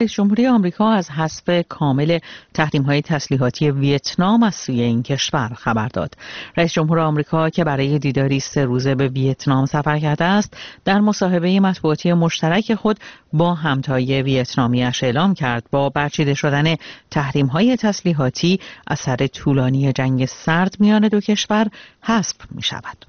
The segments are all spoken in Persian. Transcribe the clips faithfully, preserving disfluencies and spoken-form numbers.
رئیس جمهوری آمریکا از حذف کامل تحریم‌های تسلیحاتی ویتنام از سوی این کشور خبر داد. رئیس جمهور آمریکا که برای دیداری سه روزه به ویتنام سفر کرده است، در مصاحبه مطبوعاتی مشترک خود با همتای ویتنامی‌اش اعلام کرد با برچیده شدن تحریم‌های تسلیحاتی اثر طولانی جنگ سرد میان دو کشور حذف می‌شود.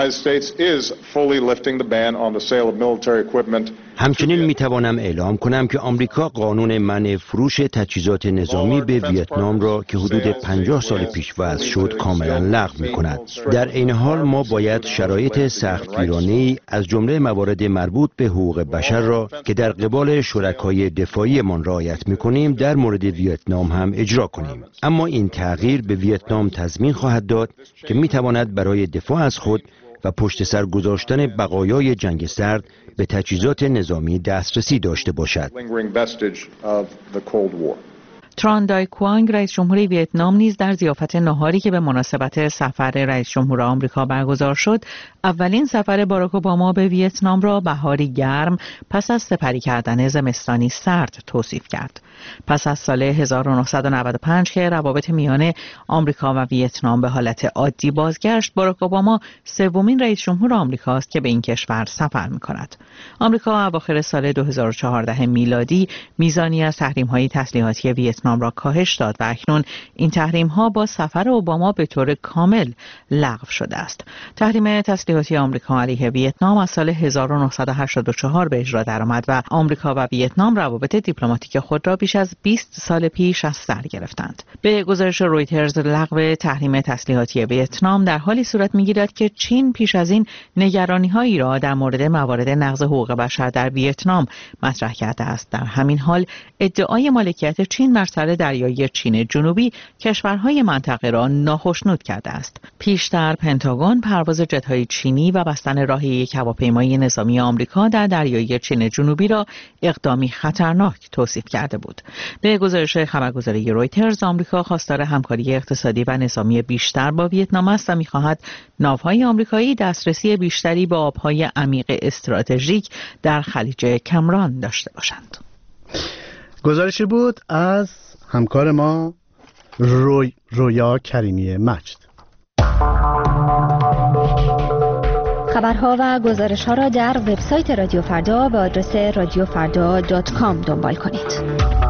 همچنین می توانم اعلام کنم که آمریکا قانون منع فروش تجهیزات نظامی به ویتنام را که حدود پنجاه سال پیش وضع شد کاملا لغو می کند. در این حال ما باید شرایط سختگیرانه‌ای از جمله موارد مربوط به حقوق بشر را که در قبال شرکای دفاعی من رعایت می کنیم در مورد ویتنام هم اجرا کنیم. اما این تغییر به ویتنام تضمین خواهد داد که می تواند برای دفاع از خود و پشت سر گذاشتن بقایای جنگ سرد به تجهیزات نظامی دسترسی داشته باشد. تران دای کوانگ رئیس جمهوری ویتنام نیز در ضیافت ناهاری که به مناسبت سفر رئیس جمهور آمریکا برگزار شد، اولین سفر باراک اوباما به ویتنام را بهاری گرم پس از سپری کردن زمستانی سرد توصیف کرد. پس از سال هزار و نهصد و نود و پنج که روابط میان آمریکا و ویتنام به حالت عادی بازگشت، باراک اوباما سومین رئیس جمهور آمریکاست که به این کشور سفر می‌کند. آمریکا اواخر سال دو هزار و چهارده میلادی میزانی از تحریم‌های تسلیحاتی ویتنام را کاهش داد و اکنون این تحریم‌ها با سفر اوباما به طور کامل لغو شده است. تحریم تسلیحاتی آمریکا علیه ویتنام از سال هزار و نهصد و هشتاد و چهار به اجرا درآمد و آمریکا و ویتنام روابط دیپلماتیک خود را بیش از بیست سال پیش از سر گرفتند. به گزارش رویترز، لغو تحریم تسلیحاتی ویتنام در حالی صورت می‌گیرد که چین پیش از این نگرانی‌هایی را در مورد موارد نقض حقوق بشر در ویتنام مطرح کرده است. در همین حال ادعای مالکیت چین بر سر دریایی چین جنوبی کشورهای منطقه را ناخشنود کرده است. پیشتر پنتاگون پرواز جت‌های چینی و بستن راه یک هواپیمای نظامی آمریکا در دریایی چین جنوبی را اقدامی خطرناک توصیف کرده بود. به گزارش خبرگزاری رویترز، آمریکا خواستار همکاری اقتصادی و نظامی بیشتر با ویتنام است و می‌خواهد ناوهای آمریکایی دسترسی بیشتری به آب‌های عمیق استراتژیک در خلیج کمران داشته باشند. گزارشی بود از همکار ما روی رویا کریمی مجد. خبرها و گزارش‌ها را در وبسایت رادیو فردا به آدرس رادیو فردا دات کام دنبال کنید.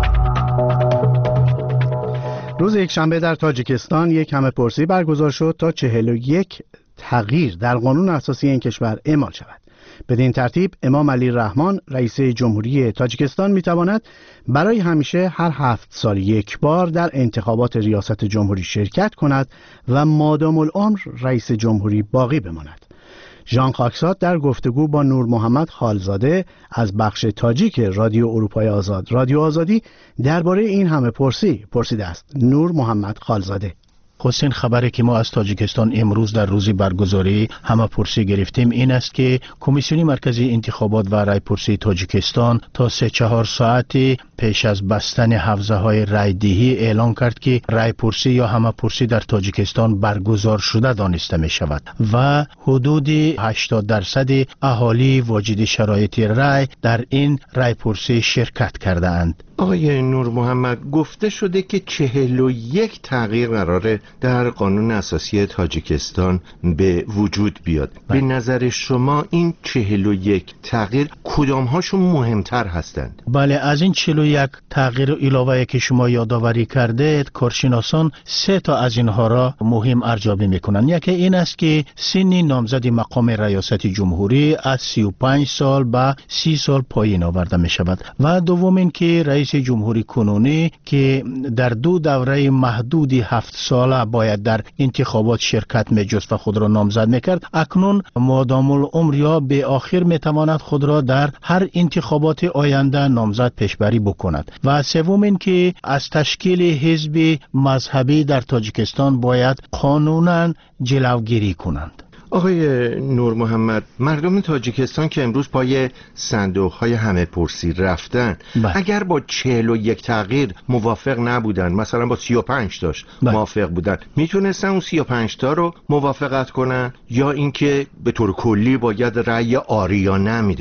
روز یکشنبه در تاجیکستان یک همه‌پرسی برگزار شد تا چهل و یک تغییر در قانون اساسی این کشور اعمال شود. بدین ترتیب امام علی رحمان رئیس جمهوری تاجیکستان میتواند برای همیشه هر هفت سال یک بار در انتخابات ریاست جمهوری شرکت کند و مادام العمر رئیس جمهوری باقی بماند. ژان خاکساد در گفتگو با نور محمد خالزاده از بخش تاجیک رادیو اروپای آزاد رادیو آزادی درباره این همه پرسی پرسیده است. نور محمد خالزاده: حسین، خبری که ما از تاجیکستان امروز در روزی برگزاری همه پرسی گرفتیم این است که کمیسیون مرکزی انتخابات و رای پرسی تاجیکستان تا سه چهار ساعت پیش از بستن حوزه های رای دهی اعلان کرد که رای پرسی یا همه پرسی در تاجیکستان برگزار شده دانسته می شود و حدود هشتاد درصد اهالی واجد شرایط رای در این رای پرسی شرکت کرده اند. آقای نور محمد، گفته شده که چهل و یک تغییر قراره در قانون اساسی تاجیکستان به وجود بیاد. بله. به نظر شما این چهل و یک تغییر کدام هاشون مهمتر هستند؟ بله، از این چهل و یک تغییر علاوه که شما یادآوری کردید، کارشناسان سه تا از اینها را مهم ارزیابی میکنند. یکی این است که سن نامزد مقام ریاست جمهوری از سی و پنج سال به سی سال پایین آورده می شود و دوم این که رئیس جمهوری کنونی که در دو دوره محدودی هفت ساله باید در انتخابات شرکت می‌جست و خود را نامزد میکرد، اکنون مادام العمر یا به آخر میتواند خود را در هر انتخابات آینده نامزد پیشبری بکند. و سوم این که از تشکیل حزب مذهبی در تاجیکستان باید قانونا جلوگیری کنند. آقای نور محمد، مردم تاجیکستان که امروز پای صندوق‌های همه پرسی رفتن، بله. اگر با چهل و یک تغییر موافق نبودن، مثلا با سی و پنج تاش بله. موافق بودن، میتونستن اون سی و پنج تا رو موافقت کنن یا اینکه به طور کلی باید رأی آری یا نه میدادن؟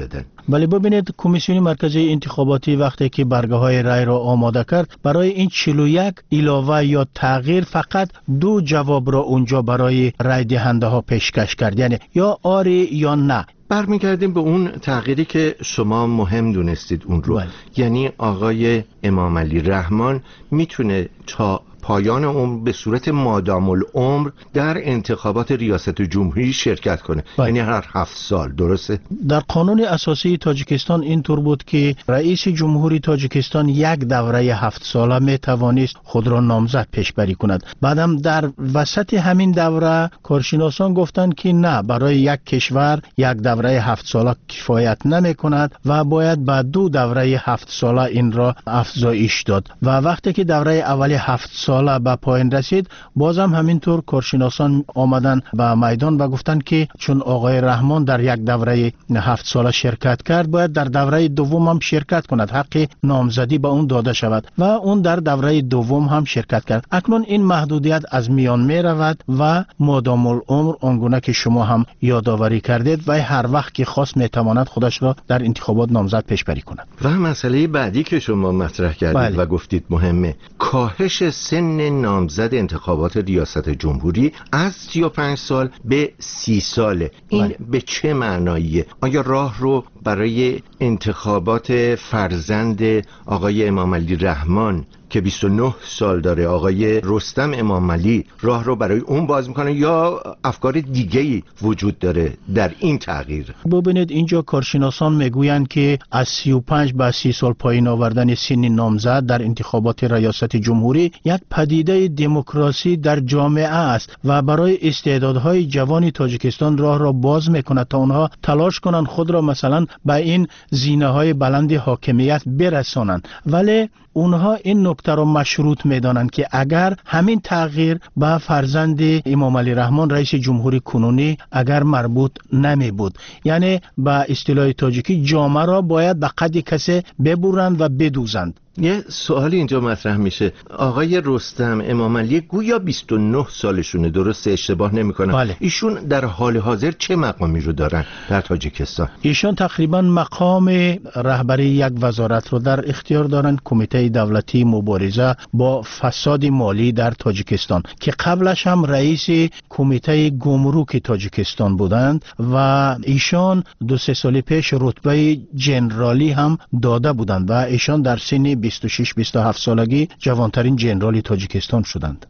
ولی ببینید کمیسیون مرکزی انتخاباتی وقتی که برگه های رای را آماده کرد، برای این چهل و یک علاوه یا تغییر فقط دو جواب را اونجا برای رای دهنده ها پیشکش کرد، یعنی یا آری یا نه. برمیگردیم به اون تغییری که شما مهم دونستید اون رو. بله. یعنی آقای امام علی رحمان میتونه تا پایان عمر به صورت مادام العمر در انتخابات ریاست جمهوری شرکت کنه. باید. یعنی هر هفت سال. درسته؟ در قانون اساسی تاجیکستان اینطور بود که رئیس جمهوری تاجیکستان یک دوره هفت ساله می توانست خود را نامزد پیشبری کند. بعدم در وسط همین دوره کارشناسان گفتند که نه، برای یک کشور یک دوره هفت ساله کفایت نمی کند و باید بعد دو دوره هفت ساله این را افزایش داد. و وقتی که دوره اولی هفت ساله ساله به پایان رسید، بازم همینطور کارشناسان آمدن به میدان و گفتند که چون آقای رحمان در یک دوره هفت ساله شرکت کرد، باید در دوره دوم هم شرکت کند، حق نامزدی به اون داده شود و اون در دوره دوم هم شرکت کرد. اکنون این محدودیت از میان می رود و مادام العمر آنگونه که شما هم یادآوری کردید و هر وقت که خواست می تواند خودش را در انتخابات نامزد پیشبری کند. و مسئله بعدی که شما مطرح کردید بله. و گفتید مهمه، کاهش سن نامزد انتخابات ریاست جمهوری از سی و پنج سال به سی ساله. این بله. به چه معناییه؟ آیا راه رو برای انتخابات فرزند آقای امام علی رحمان که بیست و نه سال داره، آقای رستم امام علی، راه رو برای اون باز میکنه یا افکار دیگه‌ای وجود داره در این تغییر؟ ببینید اینجا کارشناسان میگویند که از سی و پنج به سی سال پایین آوردن سن نامزد در انتخابات ریاست جمهوری یک پدیده دموکراسی در جامعه است و برای استعدادهای جوان تاجیکستان راه را باز میکند تا اونها تلاش کنند خود را مثلا به این زینه‌های بلند حاکمیت برسانند. ولی اونها این نکته را مشروط میدانند که اگر همین تغییر به فرزند امام علی رحمان رئیس جمهوری کنونی اگر مربوط نمی بود، یعنی به اصطلاح تاجیکی جامعه را باید به قد کسی ببرند و بدوزند. یه سوالی اینجا مطرح میشه، آقای رستم امام علی گویا بیست و نه سالشونه، درسته؟ اشتباه نمیکنم. بله. ایشون در حال حاضر چه مقامی رو دارن در تاجیکستان؟ ایشون تقریبا مقام رهبری یک وزارت رو در اختیار دارند، کمیته دولتی مبارزه با فساد مالی در تاجیکستان، که قبلش هم رئیس کمیته گمرک تاجیکستان بودند و ایشان دو سه سال پیش رتبه جنرالی هم داده بودند و ایشان در سن بیست و شش بیست و هفت سالگی جوانترین جنرال تاجیکستان شدند.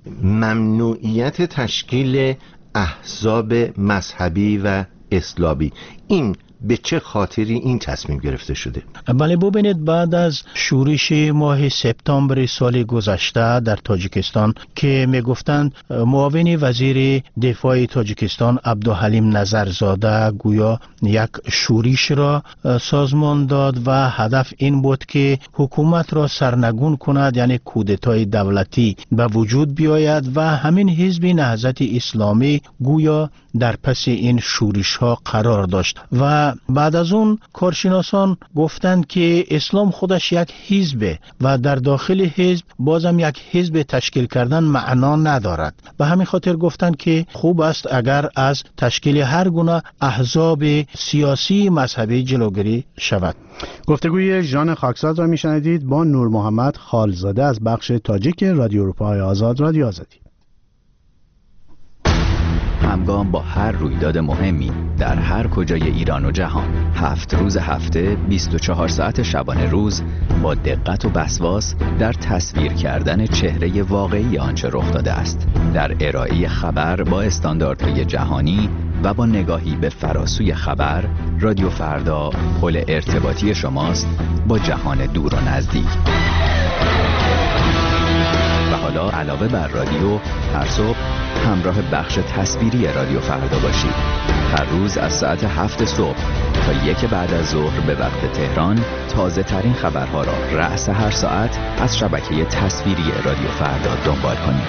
ممنوعیت تشکیل احزاب مذهبی و اسلامی، این به چه خاطری این تصمیم گرفته شده؟ بله ببینید، بعد از شورش ماه سپتامبر سال گذشته در تاجیکستان که میگفتند معاون وزیر دفاع تاجیکستان عبدالحلیم نظرزاده گویا یک شورش را سازمان داد و هدف این بود که حکومت را سرنگون کند، یعنی کودتای دولتی به وجود بیاید و همین حزب نهضت اسلامی گویا در پس این شورش ها قرار داشت و بعد از اون کارشناسان گفتند که اسلام خودش یک حزبه و در داخل حزب بازم یک حزب تشکیل کردن معنا ندارد. به همین خاطر گفتند که خوب است اگر از تشکیل هر گونه احزاب سیاسی مذهبی جلوگیری شود. گفتگوی ژان خاکساد را میشنیدید با نور محمد خالزاده از بخش تاجیک رادیو اروپای آزاد، رادیو آزادی. همگام با هر رویداد مهمی در هر کجای ایران و جهان، هفت روز هفته، بیست و چهار ساعت شبانه روز، با دقت و وسواس در تصویر کردن چهره واقعی آنچه رخ داده است، در ارائه خبر با استانداردهای جهانی و با نگاهی به فراسوی خبر، رادیو فردا پل ارتباطی شماست با جهان دور و نزدیک. و حالا علاوه بر رادیو، هر صبح همراه بخش تصویری رادیو فردا باشید. هر روز از ساعت هفت صبح تا یک بعد از ظهر به وقت تهران، تازه ترین خبرها را رأس هر ساعت از شبکه تصویری رادیو فردا دنبال کنید.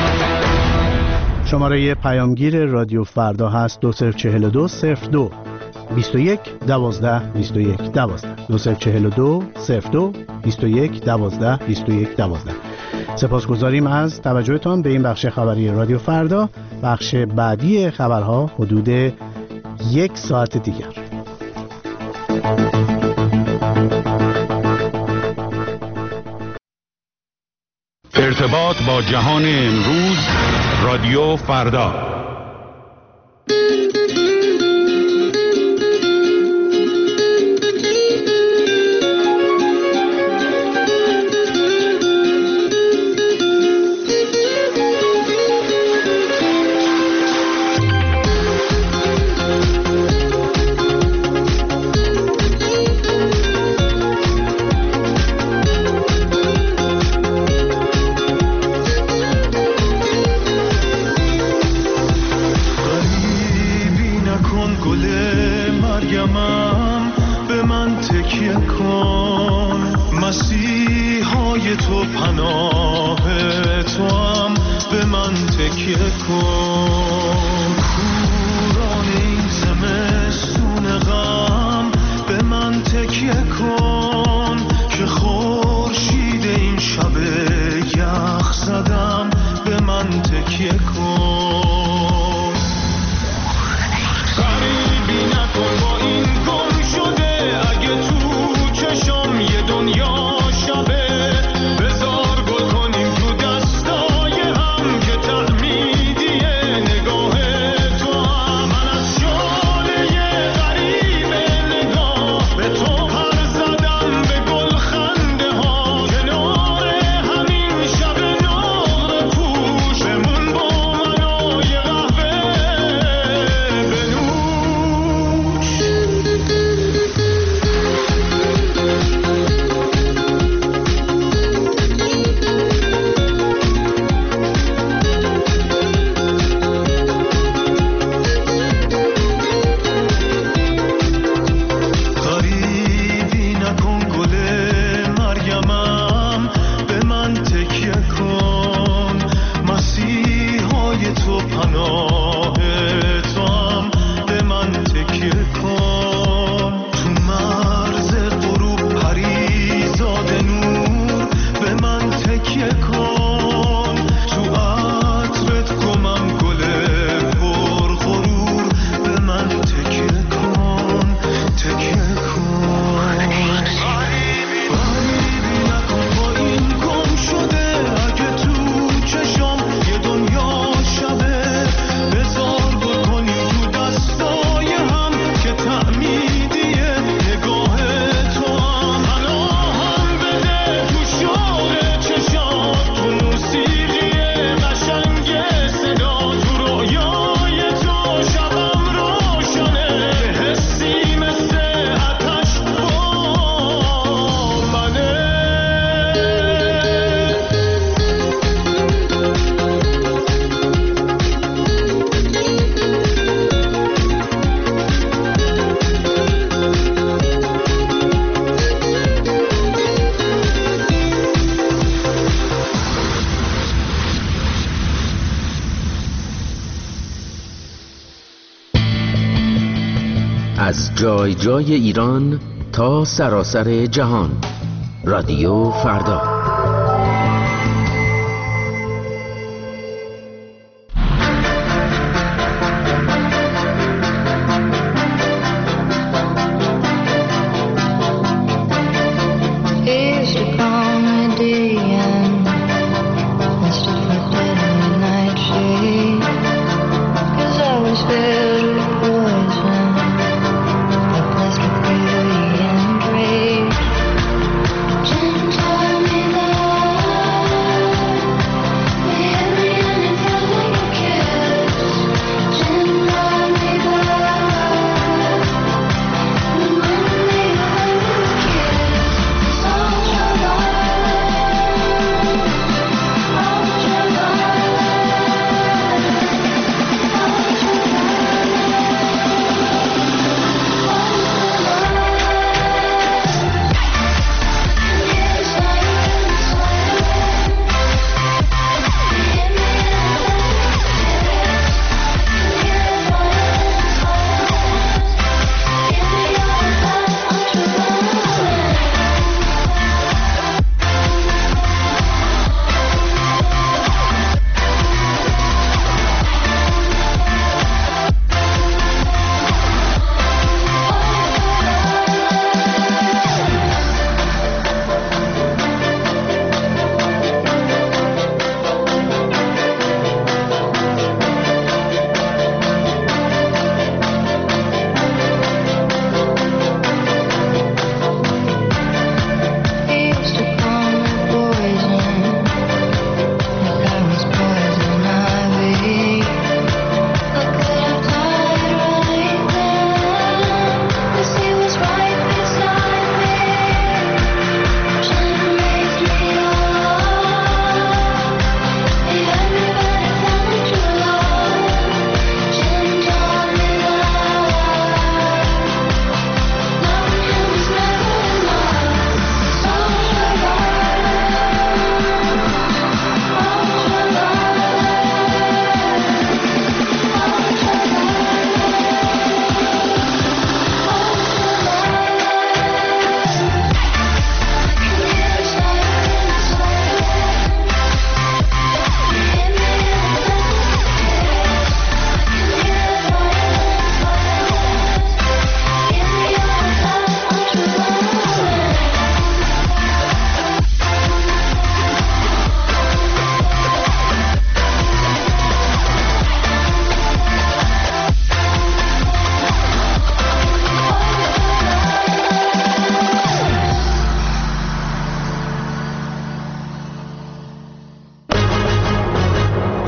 شماره پیامگیر رادیو فردا هست دو صفر چهل و دو صفر دو بیست و یک دوازده بیست و یک دوازده دو صفر چهل و دو صفر دو بیست و یک دوازده بیست و یک دوازده. سپاسگزاریم از توجهتان به این بخش خبری رادیو فردا. بخش بعدی خبرها حدود یک ساعت دیگر. ارتباط با جهان امروز، رادیو فردا. از جای جای ایران تا سراسر جهان، رادیو فردا.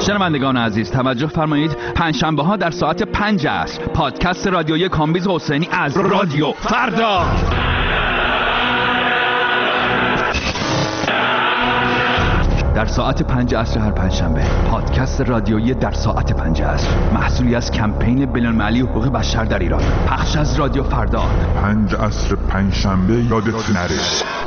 شنوندگان عزیز توجه فرمایید، پنجشنبه ها در ساعت پنج عصر پادکست رادیویی کامبیز حسینی از رادیو فردا. در ساعت پنج عصر هر پنجشنبه پادکست رادیویی در ساعت پنج عصر، محصولی از کمپین بین‌المللی حقوق بشر در ایران، پخش از رادیو فردا. پنج عصر پنجشنبه یادت نره.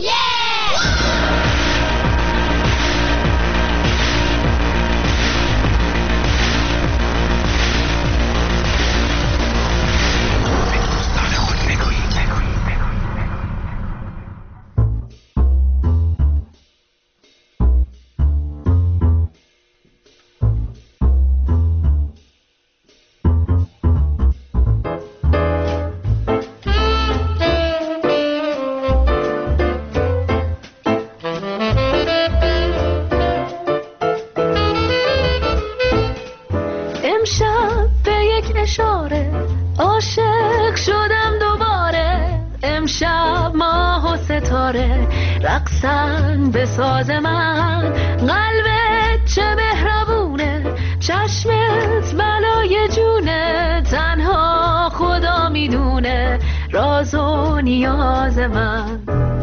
رقصن به ساز من، قلبت چه مهربونه، چشمت بلای جونه، تنها خدا میدونه راز و نیاز من.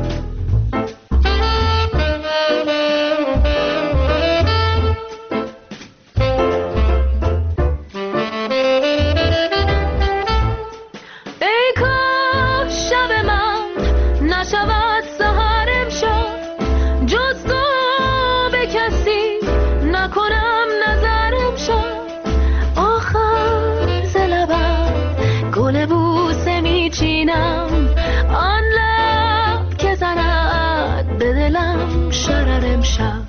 ای کاش شب من نشود سحرم شد، جز تو به کسی نکنم نظرم شد. آخر ز لبم گل بوسه میچینم، آن لب که زند به دلم شررم شد.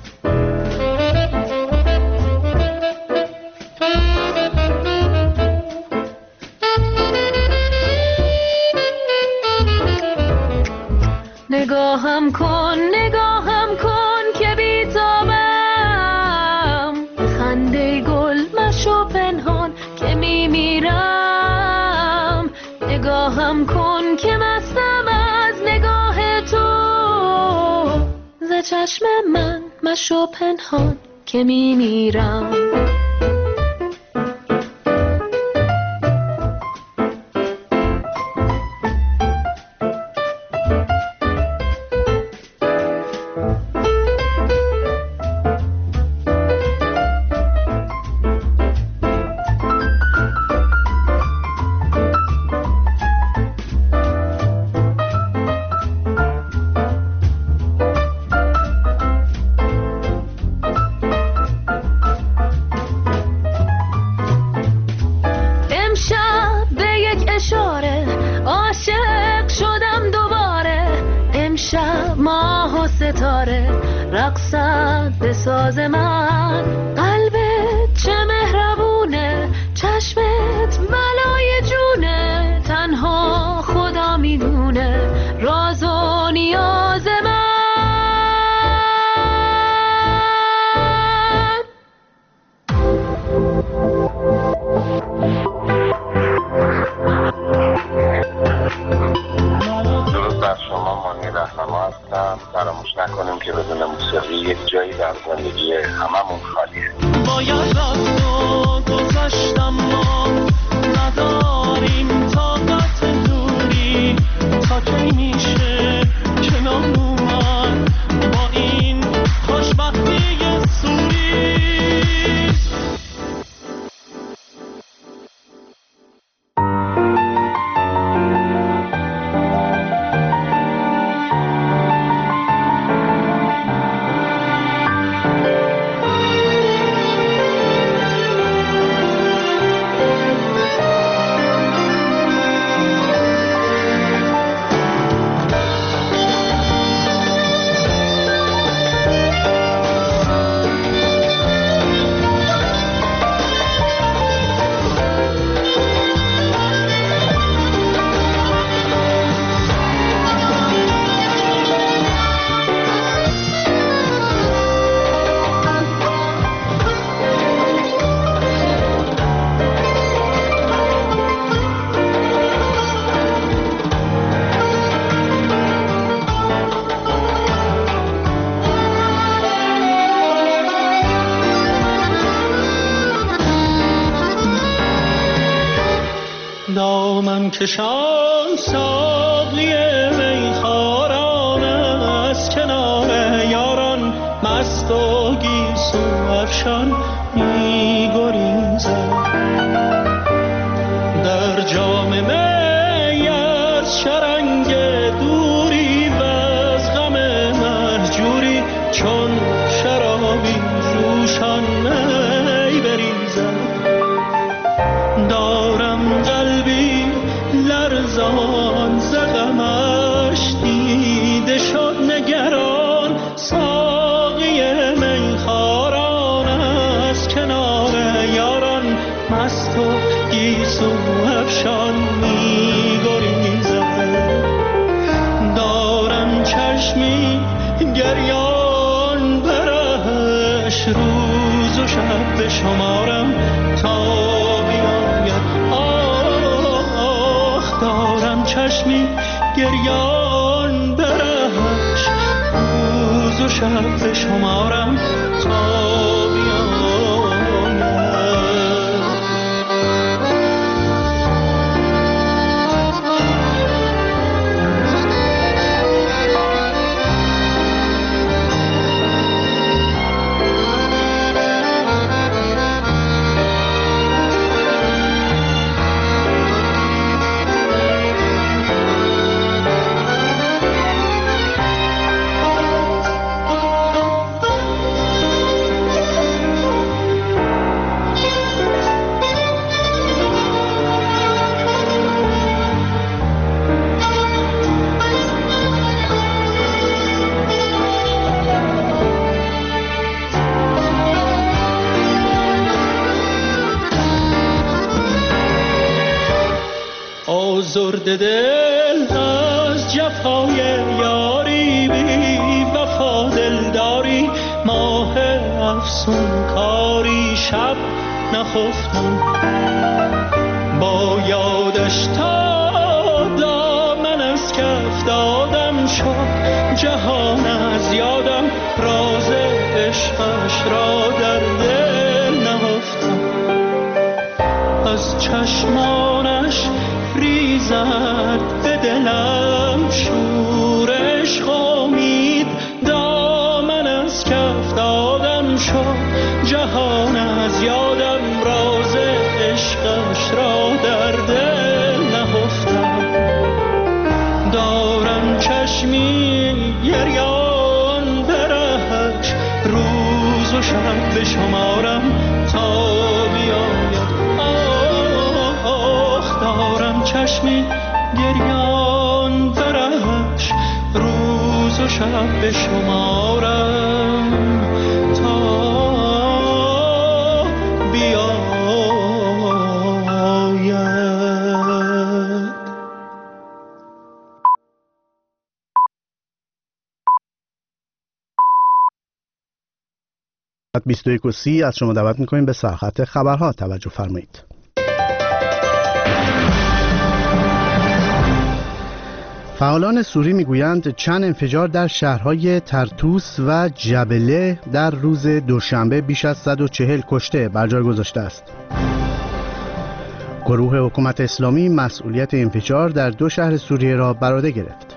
نگاهم کن نگاهم کن که بیتابم، خنده گل مشو پنهان که میمیرم. نگاهم کن که مستم از نگاه تو، ز چشم من مشو پنهان که میمیرم. رقصت به ساز من، قلبت چه مهربونه، چشمت بلای جونه، تنها خدا میدونه راز و نیاز من. درود بر شما، مانی رهنما هستم. فراموش نکنیم که بدون موسیقی یک جایی در زندگی هممون خالیه. باید رفت و گذشتم، ما نداریم طاقت دوری، تا کی میشه کنار اومد با این خوشبختی سوری. جان کشان ساقی میخواران از کنار یاران مست و گیسو افشان می گریزد در جام می از شرنگ دوری و از غم مهجوری چون شرابی جوشان می بریزد دارم قلبی لرزان ز غمش دیده شد نگران ساقی میخواران از کنار یاران مست و گیسو افشان می گریزد دارم چشمی گریان برهش روز و شب به شمارم تا بیاید آه دارم چشمی گریان برهش روز و شب به شمارم تا آزرده دل از جفای یاری بی وفا دلداری ماه افسون کاری شب نخفتم با یادش تا دامن از کف دادم شد جهان از یادم راز عشقش را در دل نهفتم از چشمانش ریزد به دلم شورش خامید دامن از کف دادم شد جهان از یادم راز عشقش را در دل نهفتم دارم چشمی گریان برهش روز و شب به شمارم تا بیاید دارم چشمی گریان برهش روز و شب به شمارم تا بیاید بیست و یک و سی از شما دعوت میکنیم به سرخط خبرها توجه فرمایید. فعالان سوری میگویند چند انفجار در شهرهای ترتوس و جبله در روز دوشنبه بیش از صد و چهل کشته بر جای گذاشته است. گروه حکومت اسلامی مسئولیت انفجار در دو شهر سوریه را بر عهده گرفت.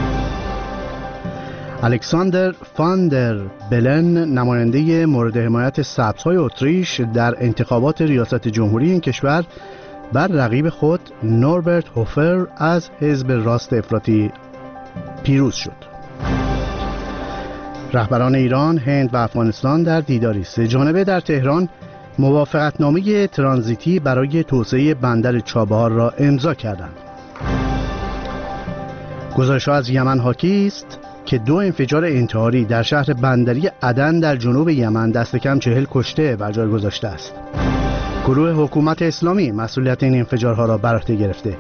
الکساندر فان در بلن نماینده مورد حمایت سبزهای اتریش در انتخابات ریاست جمهوری این کشور بر رقیب خود نوربرت هوفر از حزب راست افراطی پیروز شد. رهبران ایران، هند و افغانستان در دیداری سه جانبه در تهران موافقتنامه ترانزیتی برای توسعه بندر چابهار را امضا کردند. گزارش‌ها از یمن حاکی است که دو انفجار انتحاری در شهر بندری عدن در جنوب یمن دست کم چهل کشته بر جای گذاشته است. گروه حکومت اسلامی مسئولیت این انفجارها را بر عهده گرفته.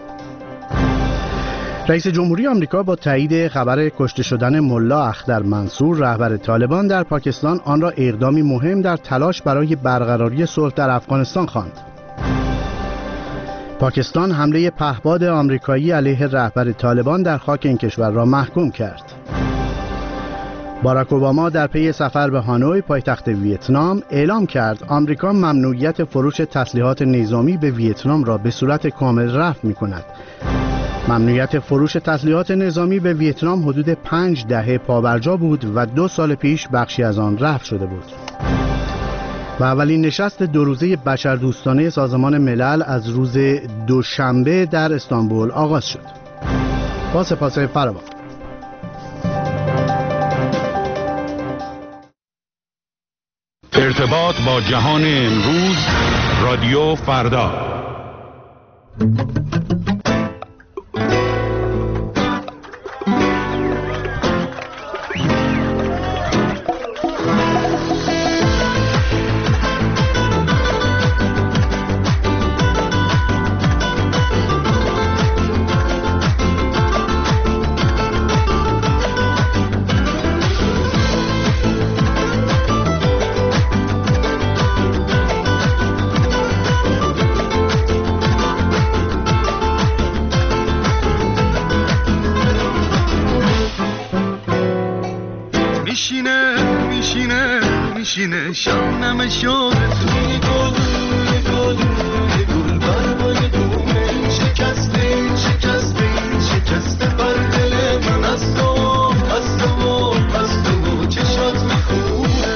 رئیس جمهوری آمریکا با تایید خبر کشته شدن ملا اختر منصور رهبر طالبان در پاکستان آن را اقدامی مهم در تلاش برای برقراری صلح در افغانستان خواند. پاکستان حمله پهپاد آمریکایی علیه رهبر طالبان در خاک این کشور را محکوم کرد. باراک اوباما در پی سفر به هانوی پایتخت ویتنام اعلام کرد آمریکا ممنوعیت فروش تسلیحات نظامی به ویتنام را به صورت کامل رفع می‌کند. ممنوعیت فروش تسلیحات نظامی به ویتنام حدود پنج دهه پابرجا بود و دو سال پیش بخشی از آن رفع شده بود. و اولین نشست دو روزه بشردوستانه سازمان ملل از روز دوشنبه در استانبول آغاز شد. با سپاس فراوان. ارتباط با جهان امروز، رادیو فردا. شامم شد توی گل روی گل روی گل برگای دومه این شکسته این شکسته این شکسته بر دل من از تو از تو از تو چشات میخونه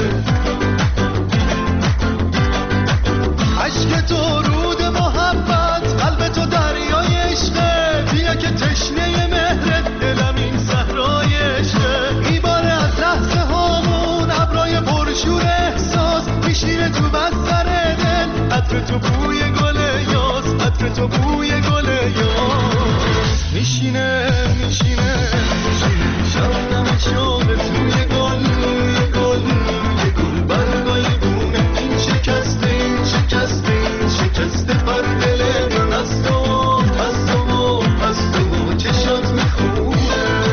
عشق تو رود محبت قلب تو دریای عشقه بیا که تشنه مهرت دلم این صحرای عشقه میباره از لحظه هامون ابرای پرشور احساس میشینه تو بستر دل عطر تو بوی گل یاس عطر تو بوی گل یاس میشینه میشینه میشینه شامم شده توی گل روی گل روی گل برگای دونه این شکسته این شکسته این شکسته بر دل من از تو از تو از تو چشات میخونه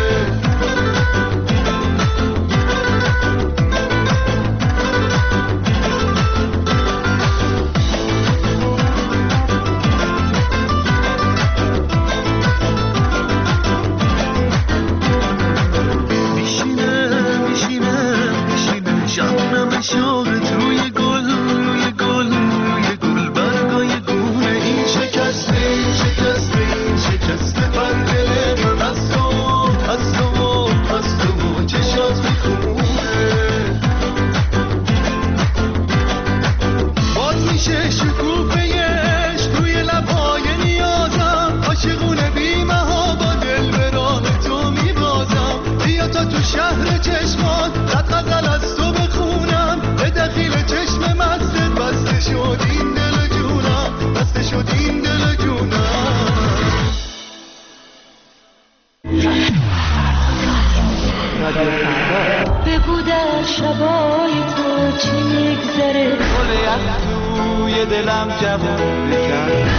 بگو در شبای تو چی میگذره گل از توی دلم جوون بکن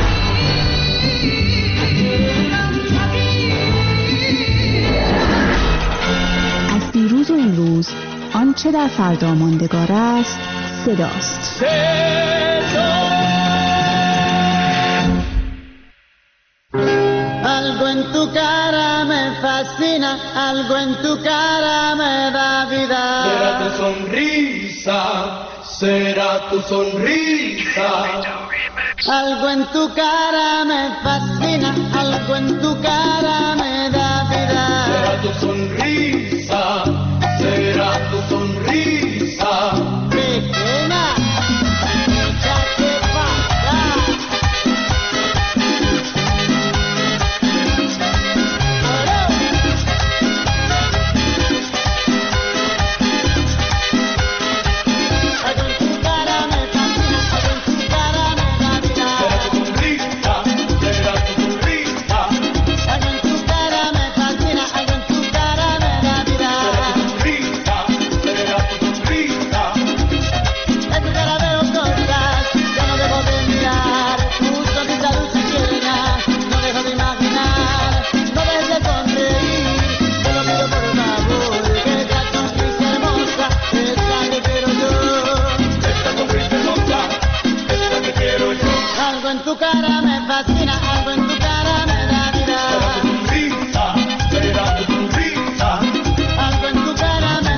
از دیروز و امروز آنچه در فردا ماندگار است صداست. Algo en tu cara me fascina, algo en tu cara me da vida. Será tu sonrisa, será tu sonrisa. Algo en tu cara me fascina, algo en tu cara me da vida. Será tu sonrisa, será tu sonrisa. Pequeña. Algo en tu cara me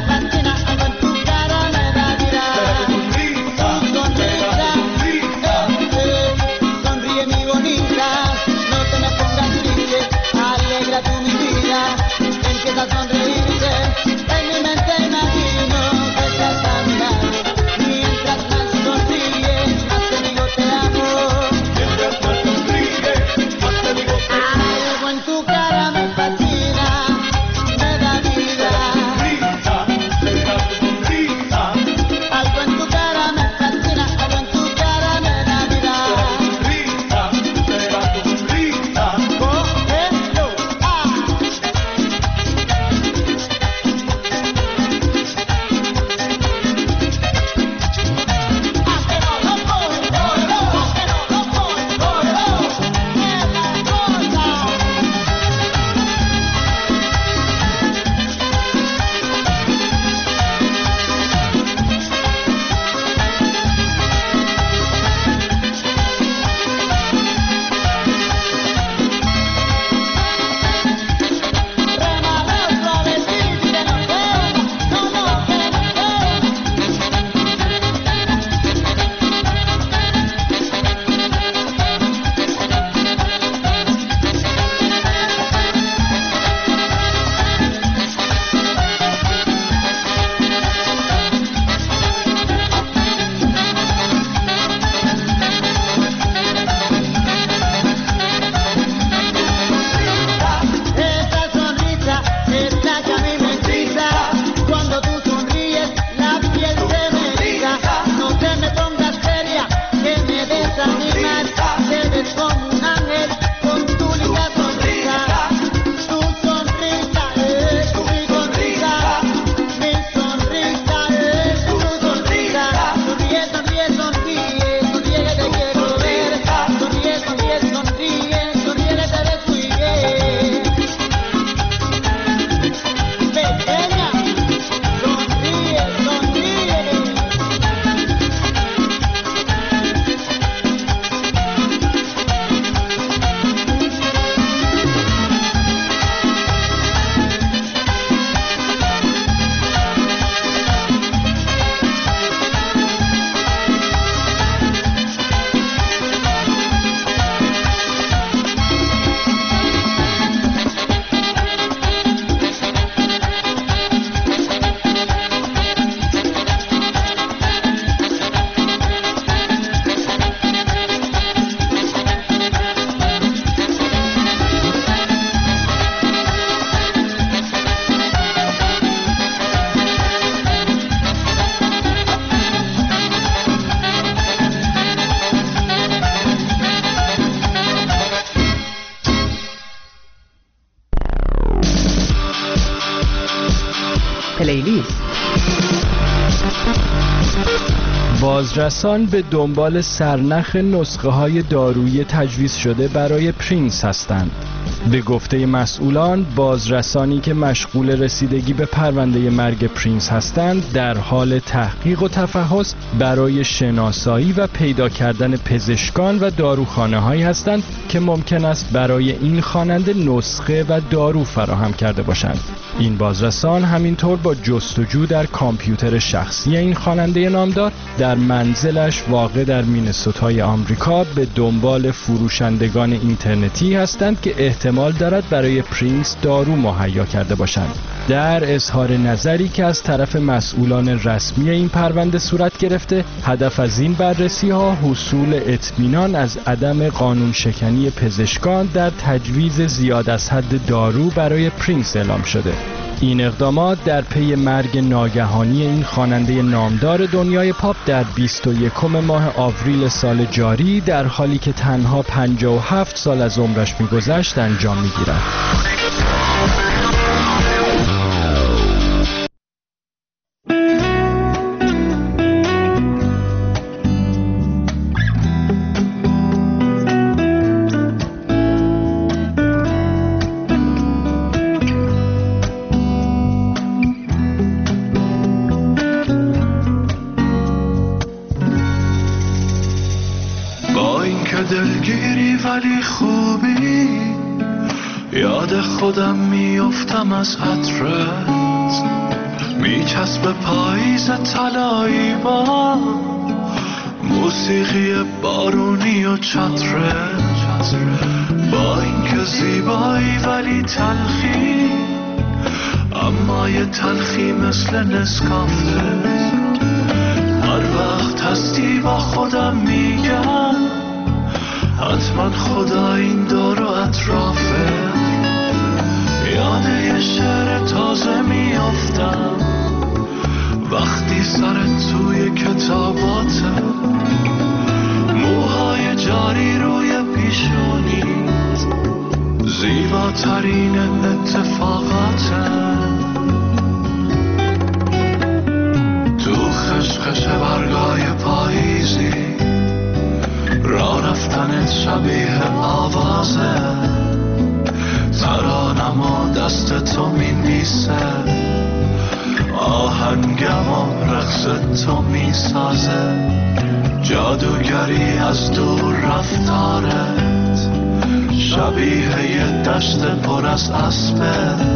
بازرسان به دنبال سرنخ نسخه های دارویی تجویز شده برای پرینس هستند. به گفته مسئولان، بازرسانی که مشغول رسیدگی به پرونده مرگ پرینس هستند در حال تحقیق و تفحص برای شناسایی و پیدا کردن پزشکان و داروخانه هایی هستند که ممکن است برای این خواننده نسخه و دارو فراهم کرده باشند. این بازرسان همینطور با جستجو در کامپیوتر شخصی این خواننده نامدار در منزلش واقع در مینسوتای آمریکا به دنبال فروشندگان اینترنتی هستند که احتمال دارد برای پرینس دارو مهیا کرده باشند. در اظهار نظری که از طرف مسئولان رسمی این پرونده صورت گرفته، هدف از این بررسی ها حصول اطمینان از عدم قانون شکنی پزشکان در تجویز زیاد از حد دارو برای پرینس اعلام شده. این اقدامات در پی مرگ ناگهانی این خواننده نامدار دنیای پاپ در بیست و یکم ماه آوریل سال جاری در حالی که تنها پنجاه و هفت سال از عمرش می‌گذشت انجام می‌گیرد. خودم میافتم از عطرت، میچسب پاییز طلایی با موسیقی بارونی و چترت. با اینکه زیبایی ولی تلخی، اما یه تلخی مثل نسکافه. هر وقت هستی با خودم میگم حتما خدا این دور و اطرافه. یاد یه شعر تازه میافتم وقتی سرت توی کتاباته، موهای جاری روی پیشونیت، زیباترین اتفاقاته. تو خشخش برگای پاییزی، راه رفتنت شبیه آوازه. ترانم و دست تو می نیسه، آهنگم و رقص تو می سازه. جادوگری از دور رفتارت، شبیه یه دشت پر از اسبه.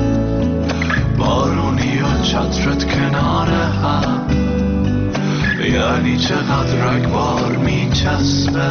بارونی و چترت کنار هم، یعنی چقدر رگبار می چسبه.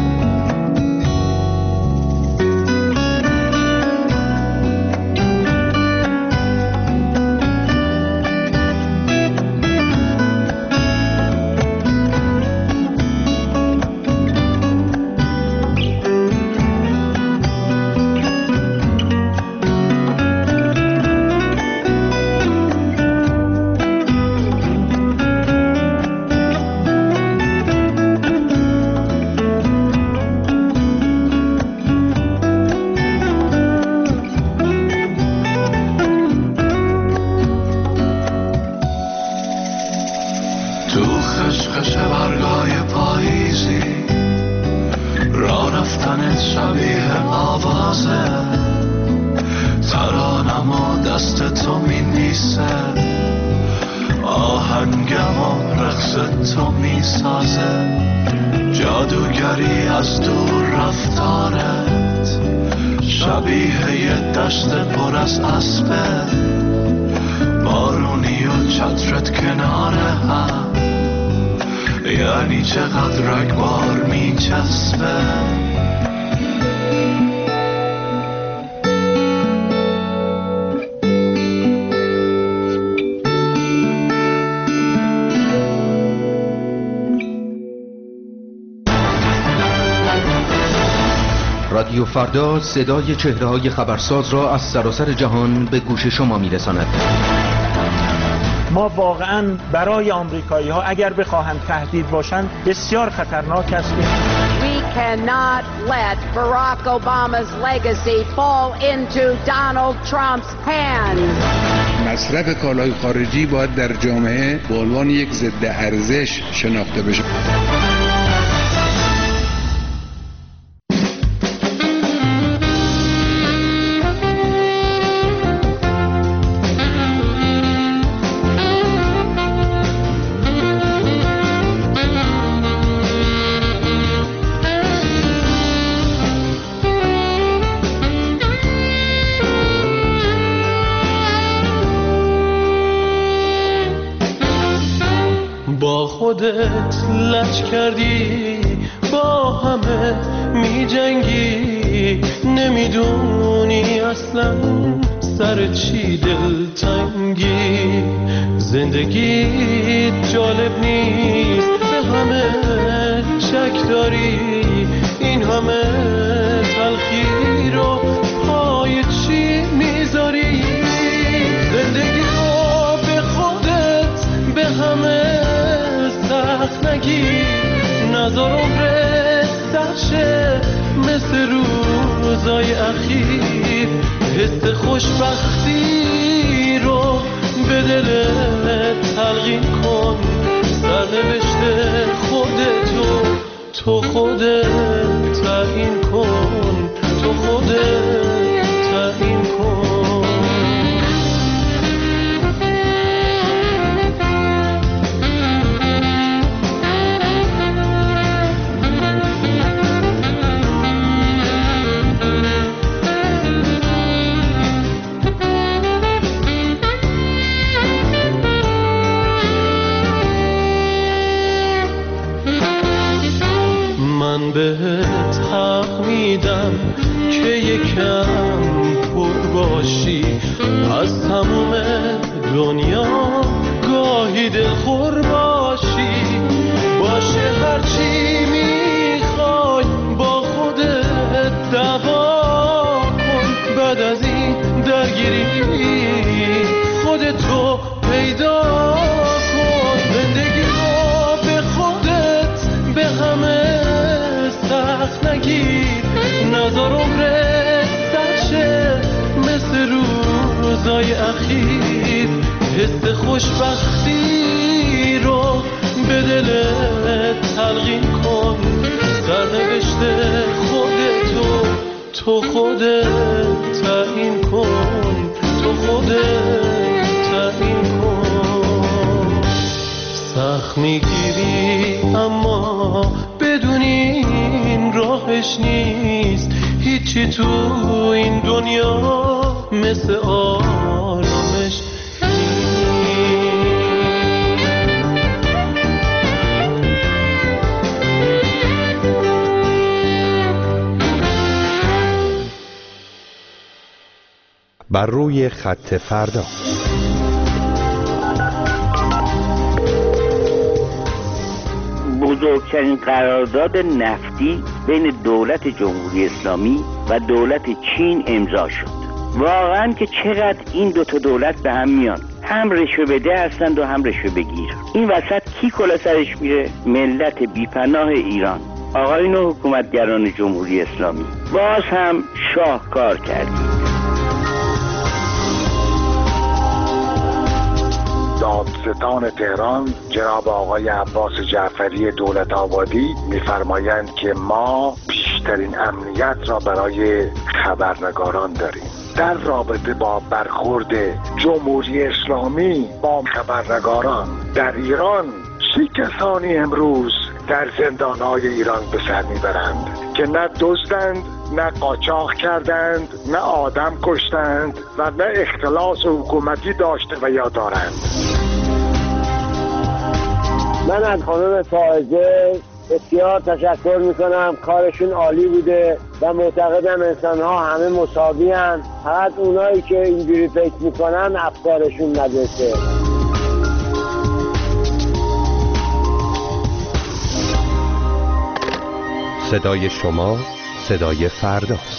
رادیو فردا صدای چهره‌های خبرساز را از سراسر جهان به گوش شما می‌رساند. ما واقعاً برای آمریکایی‌ها اگر بخواهند تهدید باشند بسیار خطرناک هستیم. We cannot let Barack Obama's legacy fall into Donald Trump's hands. مصرف کالای خارجی باید در جامعه به عنوان یک ضد ارزش شناخته بشه. خودت لج کردی با همه می جنگی نمیدونی اصلا سر چی دلتنگی زندگی جالب نیست به همه شک داری این همه تلخی رو پای چی میذاری زندگی رو به خودت به همه سخت نگیر نظر عمرت سرشه مثل روزای اخیر حس خوشبختی رو به دلت تلقین کن سرنوشت خودتو تو خودت تعیین کن تو خودت تعیین کن من بهت حق میدم که یکم پر باشی از تموم دنیا گاهی دلخور باشی باشه هرچی میخوای با خودت دعوا کن بعد از این درگیری خودتو پیدا کن زندگی رو به خودت به همه سخت نگیر نظر عمرت سرشه مثل روزای اخیر حس خوشبختی رو به دلت تلقین کن سرنوشت خودتو تو خودت تعیین کن تو خودت تعیین کن سخت میگیری اما بدونی این راهش نیست هیچی تو این دنیا مثل آرامش بر روی خط فردا بزرگترین قرارداد نفتی بین دولت جمهوری اسلامی و دولت چین امضا شد. واقعا که چقدر این دو تا دولت به هم میان، هم رشوه بده هستند و هم رشوه بگیر. این وسط کی کلا سرش میره؟ ملت بیپناه ایران. آقایون حکومتگران جمهوری اسلامی، باز هم شاهکار کردید. دادستان تهران جناب آقای عباس جعفری دولت آبادی می‌فرمایند که ما بیشترین امنیت را برای خبرنگاران داریم. در رابطه با برخورد جمهوری اسلامی با خبرنگاران در ایران، چه کسانی امروز در زندان‌های ایران به سر میبرند که نه دزدند، نه قاچاق کردند، نه آدم کشتند و نه اختلاس حکومتی داشته و یا دارند. من از خانم فائزه بسیار تشکر میکنم، کارشون عالی بوده و معتقدم انسان ها همه مساوی هستند، فقط اونایی که اینجوری فکر میکنن افکارشون ندرسه. صدای شما صدای فرداست.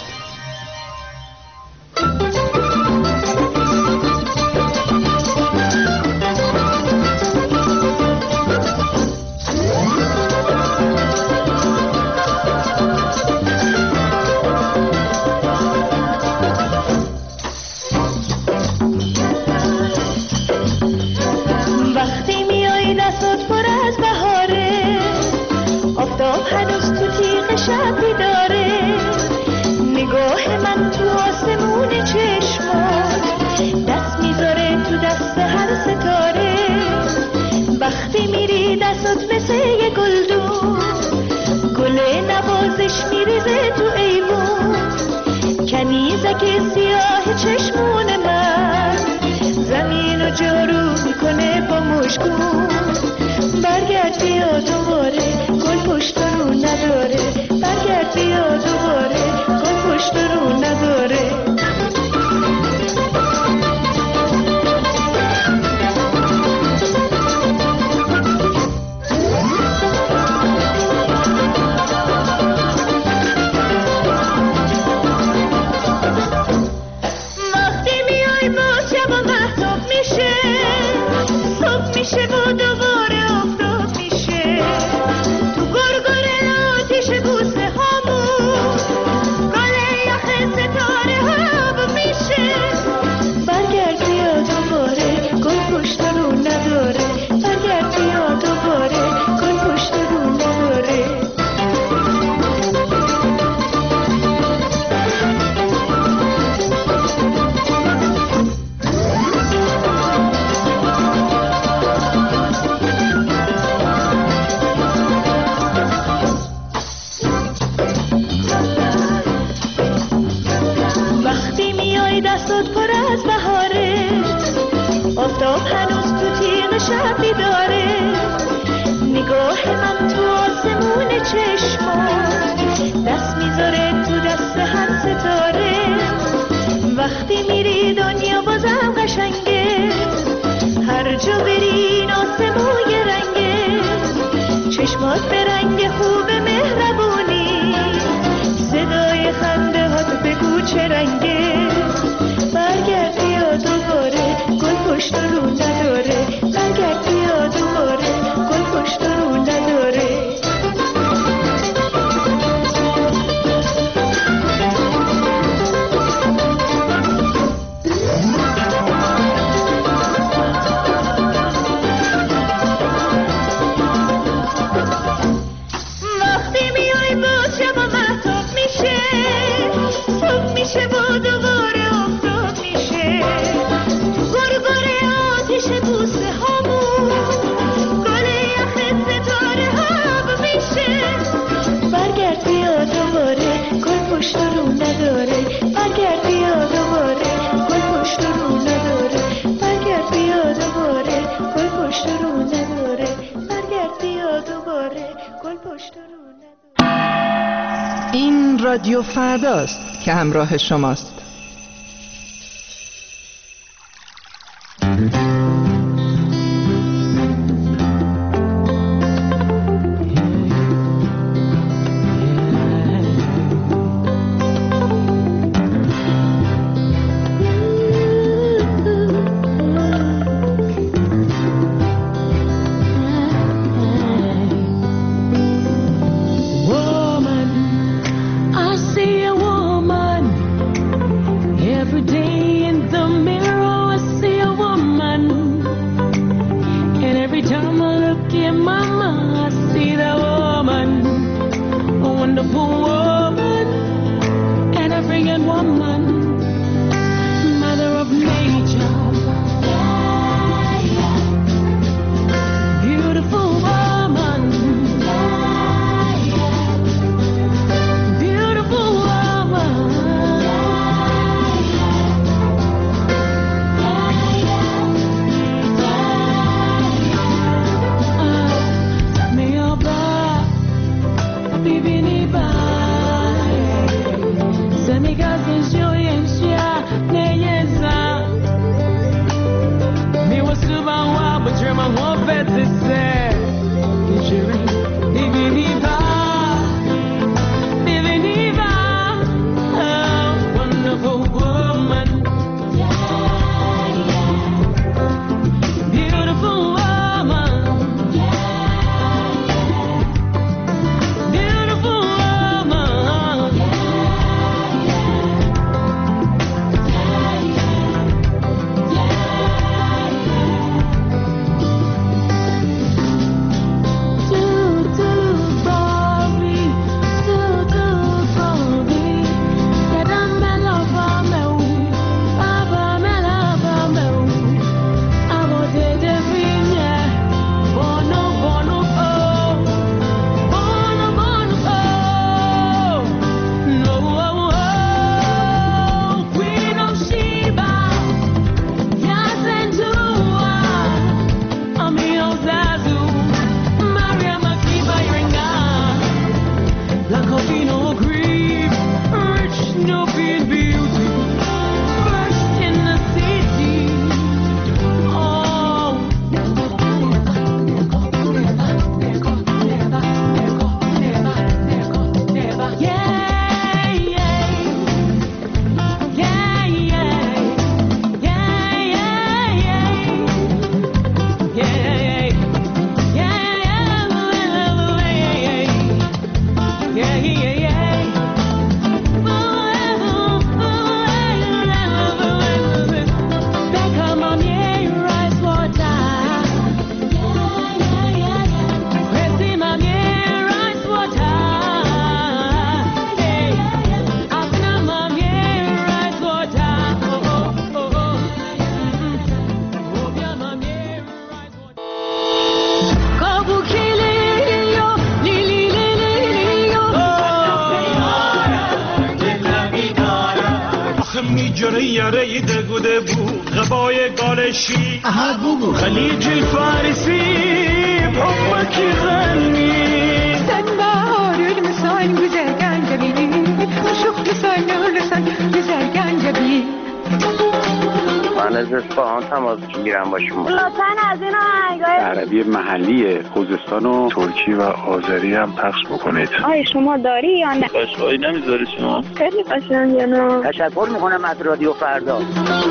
هنوز تو تیغ شب بیداره، نگاه من تو آسمون چشمات، دست میذاره تو دست هر ستاره. وقتی میری دستات مثل یه گلدون، گل نوازش میریزه تو ایوون. کنیزک سیاه چشمون من، زمین رو جارو میکنه با مشکون. برگرد بیا دوباره، گل پشت رو نداره. برگرد بیا دوباره، گل پشت رو نداره. میشه و دوباره آفتاب میشه، تو گرگره آتیش بوسه هامون، گله یخ ستاره ها میشه. برگرد بیا دوباره، گل پشت رو نداره. برگرد بیا دوباره، گل پشت رو نداره. دستات پر از بهاره، آفتاب هنوز تو تیغ شب بیداره. نگاه من تو آسمون چشمات، دست میذاره تو دست هر ستاره. وقتی میری دنیا بازم قشنگه، هر جا بری این آسمون یه رنگه. چشمات به رنگ خوب مهربونی، صدای خنده هات بگو چه رنگه. برگرد بیا دوباره، گل پشت رو نداره. برگرد بیا دوباره، گل پشت رو نداره. وقتی میای باز شب و مهتاب میشه، صبح میشه و دوباره آفتاب میشه. تو گرگره آتیش بوسه هامون، گل یخ ستاره ها میشه. برگرد بیا دوباره، گل پشت رو نداره. برگرد بیا دوباره، گل پشت رو نداره. برگرد بیا دوباره، گل پشت رو نداره. برگرد بیا دوباره، گل پشت رو نداره. این رادیو فرداست که همراه شماست. Bibini ba سیاره دگوده بو غبای گالشی اها بگو خلیج الفارسی بحبك غني سنبار المسان بزرگان جبی شوخ لسان لسان بزرگان جبی من از اصفهان تماس میگیرم با شما. لطفاً از این آهنگای عربی محلی خوزستان و ترکی و آذری هم پخش بکنید. آیا شما داری یا نه؟ قشقایی نمیذاری شما؟ خیلی قشنگه نه. تشکر میکنم از رادیو فردا.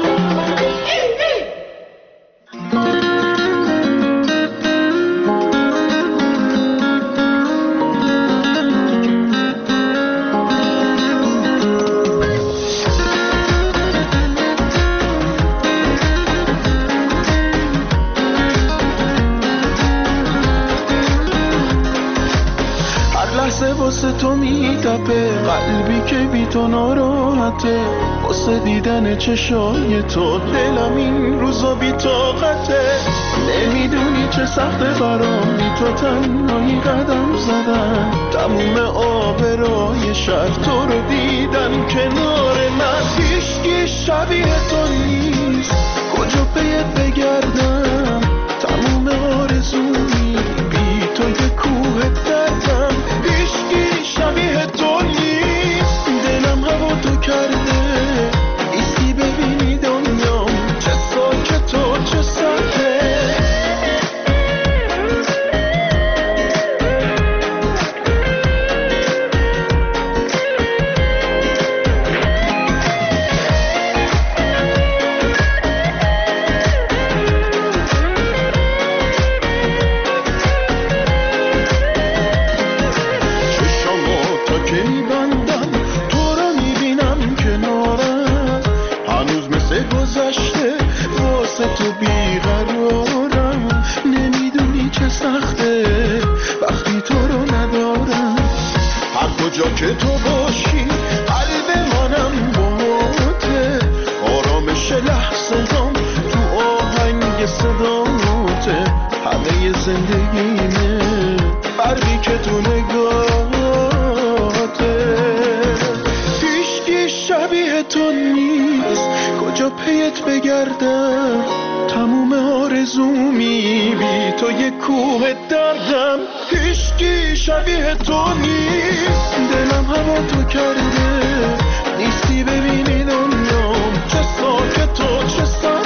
واسه تو میتپه قلبی که بی تو ناراحته واسه دیدن چشای تو دلم این روزا بی طاقته نمیدونی چه سخت برام تو تنهایی قدم زدن تموم آبرای شهر تو رو دیدن کنار من هیچکی شبیه تو نیست کجا پیت بگردم تموم آرزومی بی تو یه کوه دردم هیچکی شبیه تو نیست دلم هوا تو کرده ایستی ببینی دنیام چه ساکت و چه سرده تو بیقرارم نمیدونی چه سخته وقتی تو رو ندارم هر کجا که تو باشی قلب منم باته آرامش لحظه هم تو آهنگ صداته همه زندگیمه فرقی که تو نگاهته هیچکی شبیه تو نیست کجا پیت بگردم تموم آرزومی بی تو یه کوه دردم هیچکی شبیه تو نیست دلم هوا تو کرده نیستی ببینی دنیام چه ساکت و چه ساکت